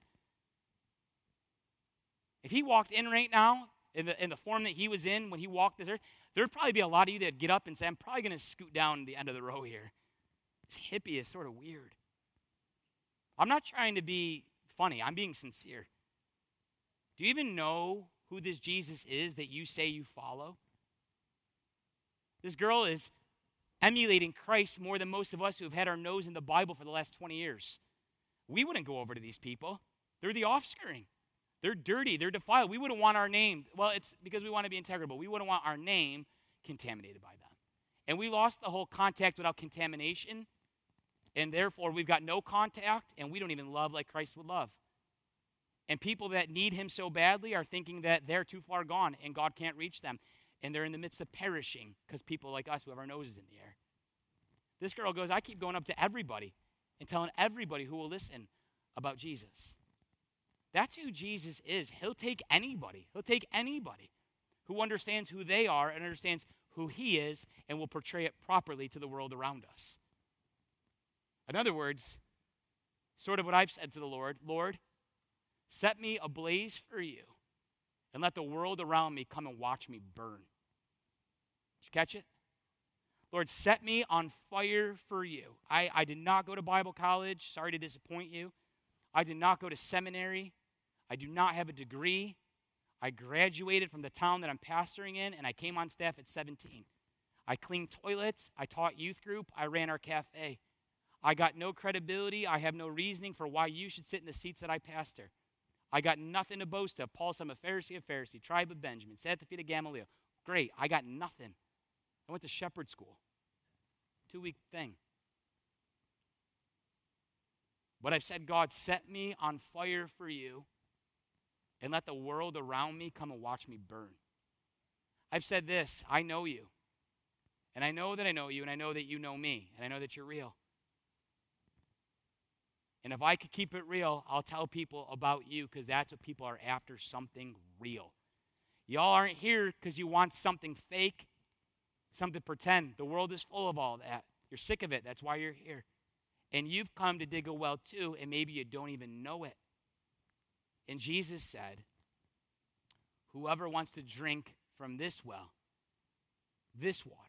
If he walked in right now, in the, in the form that he was in when he walked this earth, there'd probably be a lot of you that'd get up and say, I'm probably going to scoot down the end of the row here. This hippie is sort of weird. I'm not trying to be funny. I'm being sincere. Do you even know who this Jesus is that you say you follow? This girl is emulating Christ more than most of us who have had our nose in the Bible for the last twenty years. We wouldn't go over to these people. They're the offscouring. They're dirty. They're defiled. We wouldn't want our name. Well, it's because we want to be integrable. We wouldn't want our name contaminated by them. And we lost the whole contact without contamination. And therefore, we've got no contact, and we don't even love like Christ would love. And people that need him so badly are thinking that they're too far gone, and God can't reach them. And they're in the midst of perishing because people like us who have our noses in the air. This girl goes, I keep going up to everybody and telling everybody who will listen about Jesus. That's who Jesus is. He'll take anybody. He'll take anybody who understands who they are and understands who he is and will portray it properly to the world around us. In other words, sort of what I've said to the Lord, Lord, set me ablaze for you and let the world around me come and watch me burn. Did you catch it? Lord, set me on fire for you. I, I did not go to Bible college. Sorry to disappoint you. I did not go to seminary. I do not have a degree. I graduated from the town that I'm pastoring in, and I came on staff at seventeen. I cleaned toilets. I taught youth group. I ran our cafe. I got no credibility. I have no reasoning for why you should sit in the seats that I pastor. I got nothing to boast of. Paul said, I'm a Pharisee of Pharisee, tribe of Benjamin, sat at the feet of Gamaliel. Great. I got nothing. I went to shepherd school. Two-week thing. But I've said, God, set me on fire for you and let the world around me come and watch me burn. I've said this, I know you. And I know that I know you, and I know that you know me, and I know that you're real. And if I could keep it real, I'll tell people about you because that's what people are after, something real. Y'all aren't here because you want something fake, something pretend. The world is full of all that. You're sick of it. That's why you're here. And you've come to dig a well too, and maybe you don't even know it. And Jesus said, whoever wants to drink from this well, this water,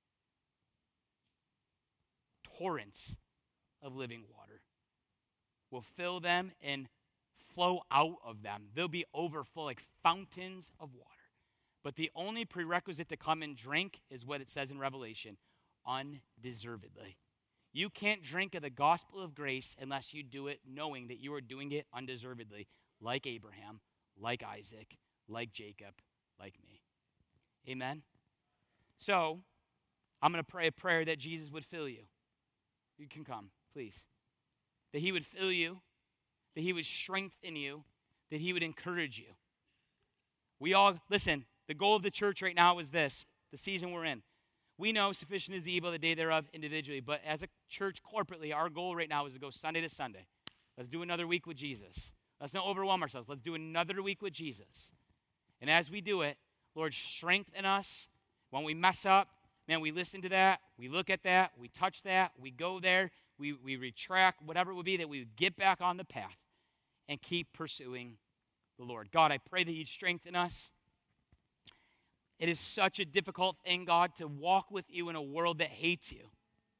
torrents of living water, will fill them and flow out of them. They'll be overflow like fountains of water. But the only prerequisite to come and drink is what it says in Revelation, undeservedly. You can't drink of the gospel of grace unless you do it knowing that you are doing it undeservedly, like Abraham, like Isaac, like Jacob, like me. Amen? So, I'm going to pray a prayer that Jesus would fill you. You can come, please. That he would fill you, that he would strengthen you, that he would encourage you. We all, listen, the goal of the church right now is this, the season we're in. We know sufficient is the evil, the day thereof individually, but as a church corporately, our goal right now is to go Sunday to Sunday. Let's do another week with Jesus. Let's not overwhelm ourselves. Let's do another week with Jesus. And as we do it, Lord, strengthen us. When we mess up, man, we listen to that, we look at that, we touch that, we go there, we, we retract, whatever it would be, that we would get back on the path and keep pursuing the Lord. God, I pray that you'd strengthen us. It is such a difficult thing, God, to walk with you in a world that hates you.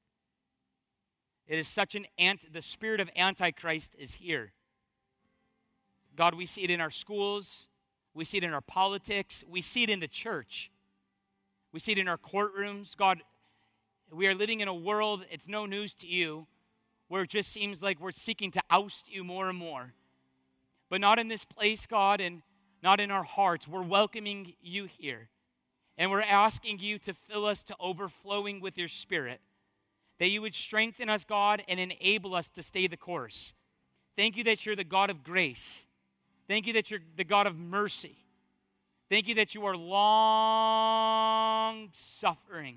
It is such an anti, the spirit of Antichrist is here. God, we see it in our schools. We see it in our politics. We see it in the church. We see it in our courtrooms. God, we are living in a world, it's no news to you, where it just seems like we're seeking to oust you more and more. But not in this place, God, and not in our hearts. We're welcoming you here. And we're asking you to fill us to overflowing with your Spirit. That you would strengthen us, God, and enable us to stay the course. Thank you that you're the God of grace. Thank you that you're the God of mercy. Thank you that you are long-suffering.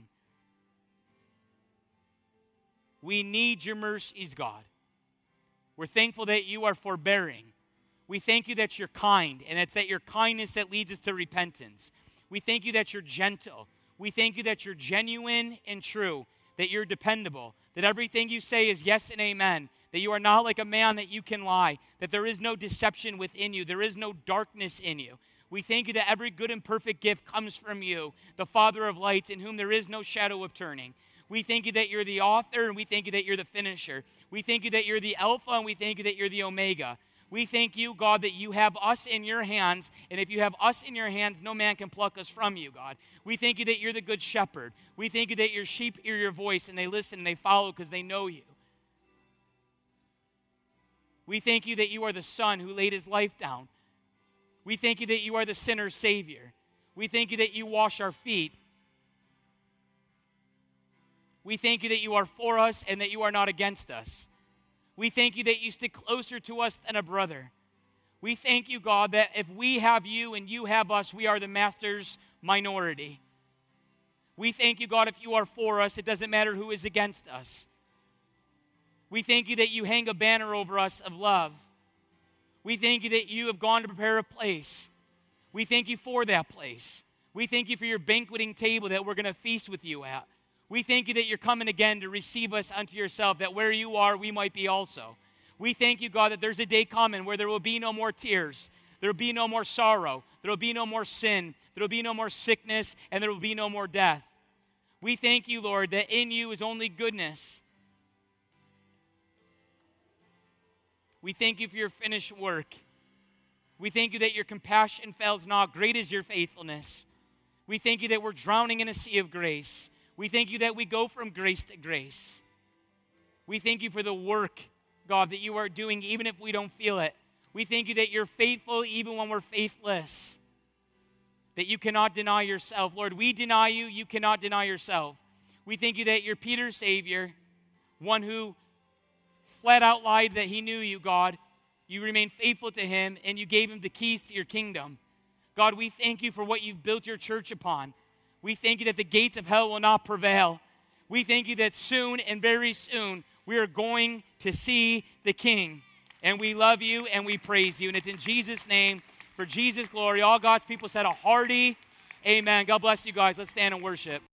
We need your mercies, God. We're thankful that you are forbearing. We thank you that you're kind, and it's that your kindness that leads us to repentance. We thank you that you're gentle. We thank you that you're genuine and true, that you're dependable, that everything you say is yes and amen, that you are not like a man that you can lie, that there is no deception within you, there is no darkness in you. We thank you that every good and perfect gift comes from you, the Father of lights, in whom there is no shadow of turning. We thank you that you're the author, and we thank you that you're the finisher. We thank you that you're the Alpha, and we thank you that you're the Omega. We thank you, God, that you have us in your hands, and if you have us in your hands, no man can pluck us from you, God. We thank you that you're the good shepherd. We thank you that your sheep hear your voice, and they listen and they follow because they know you. We thank you that you are the Son who laid his life down. We thank you that you are the sinner's Savior. We thank you that you wash our feet. We thank you that you are for us and that you are not against us. We thank you that you stick closer to us than a brother. We thank you, God, that if we have you and you have us, we are the master's minority. We thank you, God, if you are for us, it doesn't matter who is against us. We thank you that you hang a banner over us of love. We thank you that you have gone to prepare a place. We thank you for that place. We thank you for your banqueting table that we're going to feast with you at. We thank you that you're coming again to receive us unto yourself, that where you are, we might be also. We thank you, God, that there's a day coming where there will be no more tears. There will be no more sorrow. There will be no more sin. There will be no more sickness, and there will be no more death. We thank you, Lord, that in you is only goodness. We thank you for your finished work. We thank you that your compassion fails not. Great is your faithfulness. We thank you that we're drowning in a sea of grace. We thank you that we go from grace to grace. We thank you for the work, God, that you are doing even if we don't feel it. We thank you that you're faithful even when we're faithless. That you cannot deny yourself. Lord, we deny you, you cannot deny yourself. We thank you that you're Peter's Savior, one who flat out lied that he knew you, God. You remained faithful to him, and you gave him the keys to your kingdom. God, we thank you for what you've built your church upon. We thank you that the gates of hell will not prevail. We thank you that soon and very soon we are going to see the King. And we love you and we praise you. And it's in Jesus' name, for Jesus' glory. All God's people said a hearty amen. God bless you guys. Let's stand and worship.